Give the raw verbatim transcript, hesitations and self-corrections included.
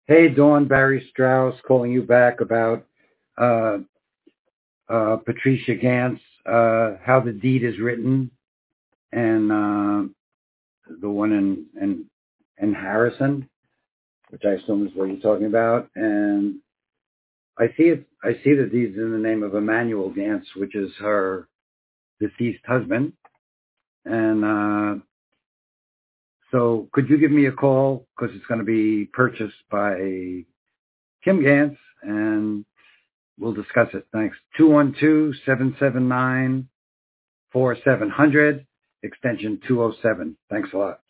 Hey, Dawn, Barry Strauss calling you back about uh, uh, Patricia Gantz, uh, How the Deed is Written, and uh, the one in, in, in Harrison, which I assume is what you're talking about. And I see it. I see the deed's in the name of Emmanuel Gantz, which is her deceased husband. And uh, so could you give me a call, because it's going to be purchased by Kim Gantz, and we'll discuss it. Thanks. two one two, seven seven nine, four seven zero zero, extension two oh seven. Thanks a lot.